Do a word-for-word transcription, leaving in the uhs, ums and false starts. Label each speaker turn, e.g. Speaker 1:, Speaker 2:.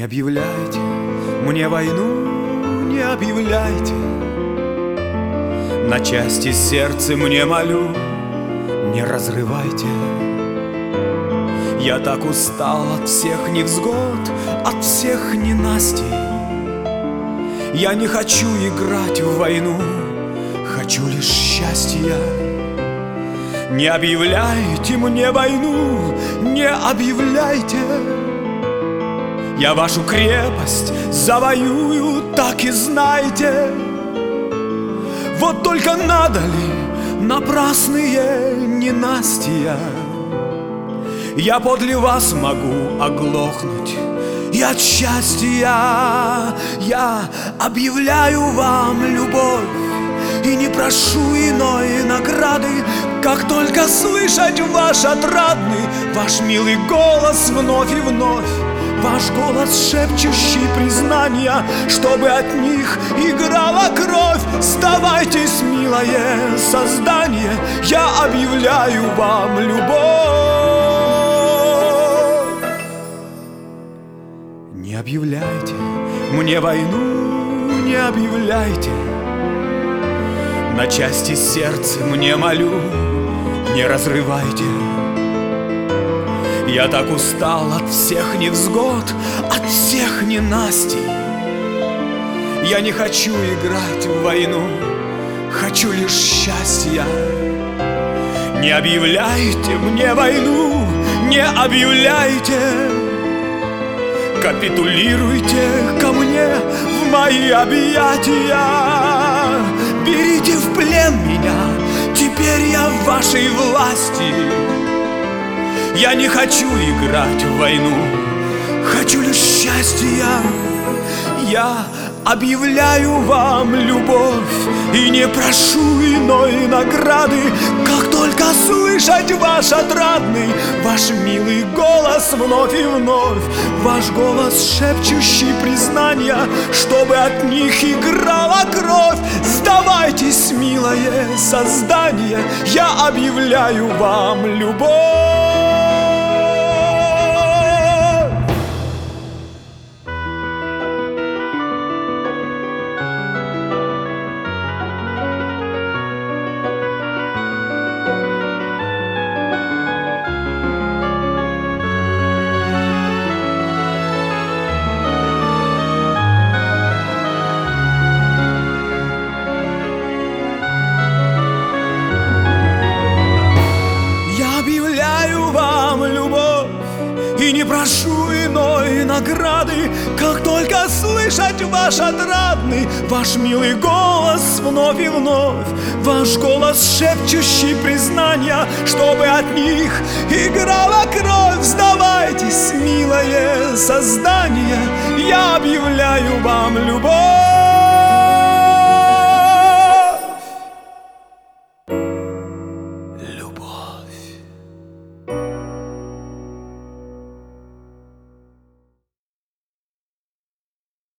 Speaker 1: Не объявляйте мне войну, не объявляйте. На части сердце мне молю, не разрывайте. Я так устал от всех невзгод, от всех ненастий. Я не хочу играть в войну, хочу лишь счастья. Не объявляйте мне войну, не объявляйте. Я вашу крепость завоюю, так и знайте. Вот только надо ли напрасные ненастья? Я подле вас могу оглохнуть и от счастья. Я объявляю вам любовь и не прошу иной награды, как только слышать ваш отрадный, ваш милый голос вновь и вновь. Ваш голос, шепчущий признания, чтобы от них играла кровь. Сдавайтесь, милое создание, я объявляю вам любовь. Не объявляйте мне войну, не объявляйте. На части сердце мне молю, не разрывайте. Я так устал от всех невзгод, от всех ненастий. Я не хочу играть в войну, хочу лишь счастья. Не объявляйте мне войну, не объявляйте. Капитулируйте ко мне в мои объятия. Берите в плен меня, теперь я в вашей власти. Я не хочу играть в войну, хочу лишь счастья. Я объявляю вам любовь и не прошу иной награды, как только слышать ваш отрадный, ваш милый голос вновь и вновь. Ваш голос, шепчущий признания, чтобы от них играла кровь. Сдавайтесь, милое создание, я объявляю вам любовь. И не прошу иной награды, как только слышать ваш отрадный, ваш милый голос вновь и вновь. Ваш голос, шепчущий признания, чтобы от них играла кровь. Сдавайтесь, милое создание, я объявляю вам любовь.